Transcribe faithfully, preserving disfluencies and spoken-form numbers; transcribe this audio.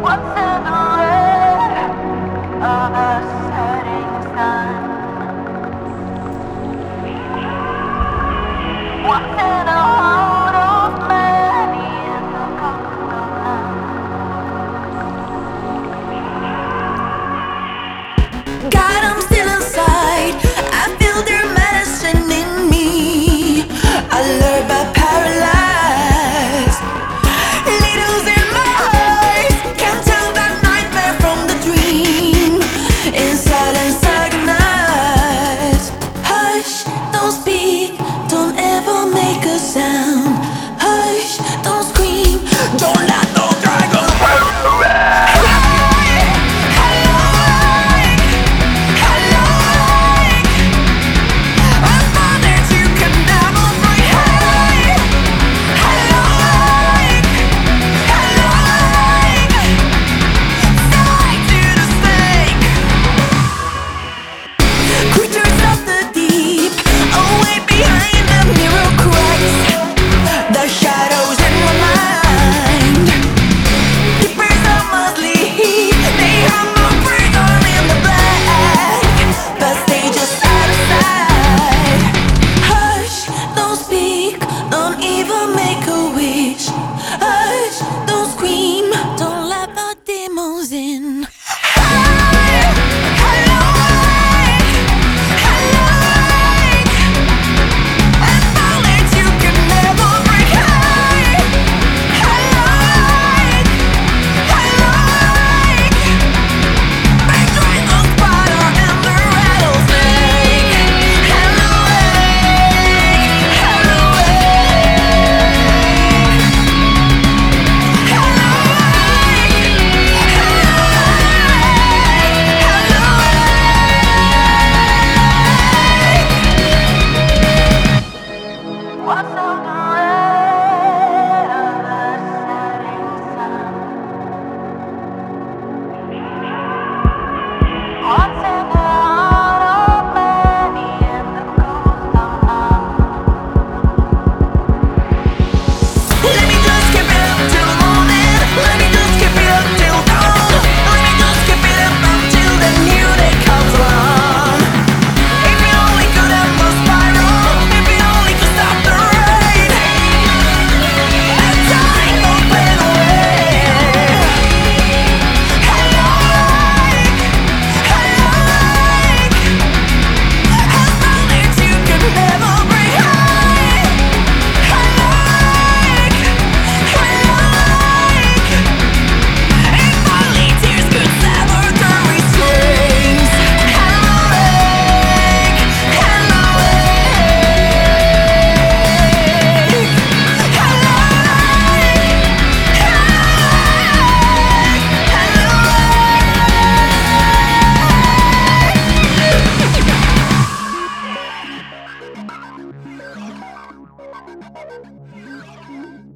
God, I'm still inside. I feel their medicine in me. Alert but paralyzed. Needles in my eyes. Can't tell that nightmare from the dream. In silence agonized. Hush, don't speak. Don't ever make a sound. Hush, don't scream. Don't let those dragons run around. Creatures of the deep, away behind the mirror cracks. The shadows in my mind. Keepers of my sleep, they have no prison in the black, but they just out of sight. Hush, don't speak, don't even make a wish. Hush, don't scream, don't let the demons in. What's on the red of the setting sun? What's in the heart of many and the ghost of none? Let me just keep it up till the morning. Let me just keep it up till dawn. Let me just keep it up until the new day comes along. If you only could have the spiral, if you only could stop the rain, and time won't fade away. I like, I like, as long as you can never break high. I like, I like, if only tears could sever the restraints. I like, I like, I like.